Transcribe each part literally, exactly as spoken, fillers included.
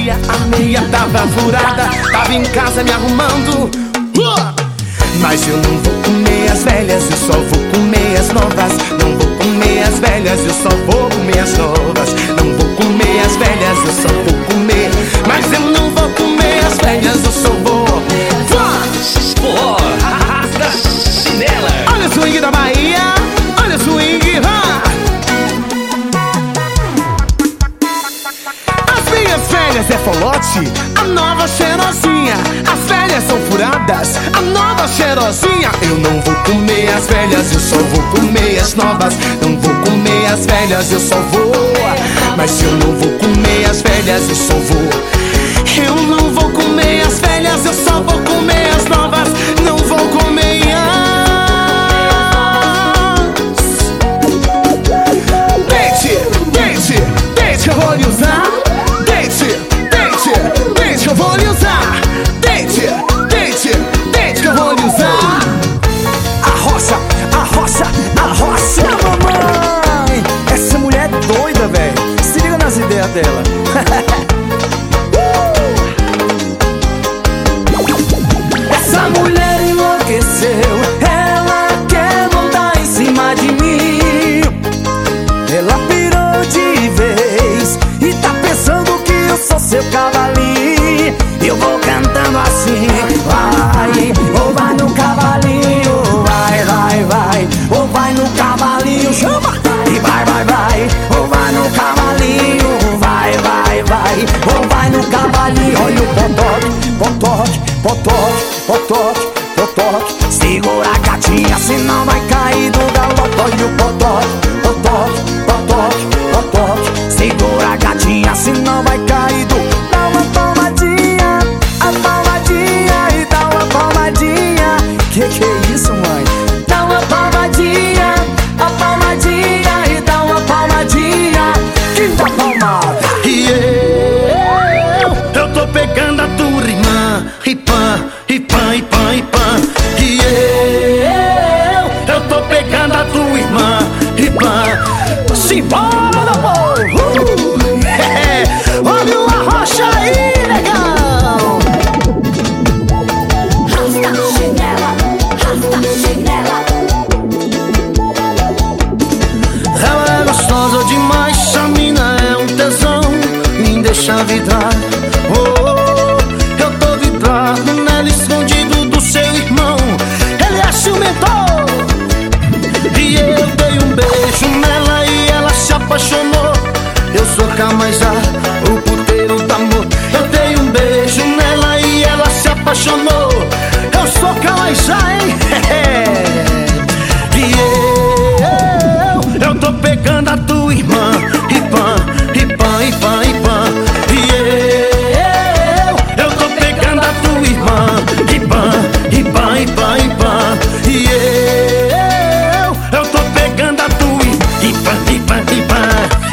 meia, a meia tava furada. Tava em casa me arrumando, uh! Mas eu não vou comer as velhas, eu só vou comer as novas. Não vou comer as velhas, eu só vou comer as novas. Não vou comer as velhas, eu só vou comer. Mas eu não vou comer as velhas, eu só vou. Forró, arrasta chinela. Olha o swing da Bahia, olha o swing, ha! As minhas velhas é folote, a nova cheirosinha. As velhas são furadas, a nova cheirosinha. Eu não vou comer as velhas, eu só vou comer as novas. Não vou comer as velhas, eu só vou. Mas se eu não vou comer as velhas, eu só vou. Eu não vou comer as velhas, eu só vou comer as novas. Não vou comer as. Deite, deite, deite que eu vou lhe usar. Deite, deite, deite que eu vou lhe usar. Deite, deite, deite que eu vou lhe usar. Arrocha, arrocha, arrocha, mamãe. Essa mulher é doida, velho. Se liga nas ideias dela. Essa mulher enlouqueceu, ela quer montar em cima de mim. Ela pirou de vez e tá pensando que eu sou seu cavalinho. Eu vou cantando assim, vai, ou vai no cavalinho, vai, vai, vai, ou vai no cavalinho, chama, e vai, vai, vai, ou vai no cavalinho, vai, vai, vai, ou vai no cavalinho. Olha o potoque, potoque, potoque, potoque, potoque. Segura a gatinha, senão vai cair do galope. Olha o potoque, potoque, potoque, potoque. Segura a gatinha, senão vai cair do. Dá uma palmadinha, a palmadinha e dá uma palmadinha. Que que é isso, mãe? Dá uma palmadinha, a palmadinha e dá uma palmadinha. Que dá palmada. E eu, eu tô pegando a tua irmã. Ripã, ripã, ripã, ripã. E eu, eu tô pegando a tua irmã. Ripã, simbora, meu povo. É, olha o arrocha aí, legal. Rasta chinela, rasta chinela. Ela é gostosa demais, a mina é um tesão. Me deixa vibrar, oh, eu tô vibrado nela, escondido do seu irmão. Ele é ciumentor. E eu dei um beijo nela e ela se apaixonou. Eu sou Camajá, o puteiro do amor. Eu dei um beijo nela e ela se apaixonou. Eu sou Camajá, hein? E eu, eu tô pegando a tua irmã. Ripã, ripã, ripã, ripã. E eu, eu tô pegando a tua irmã. Ripã, ripã, ripã, ripã. E eu, eu tô pegando a tua irmã. Ripã, ripã, ripã.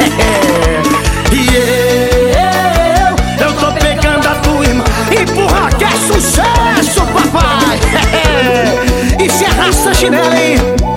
E eu, eu tô pegando a tua irmã. Empurra que é sucesso, papai. E se arrasta chinela, hein?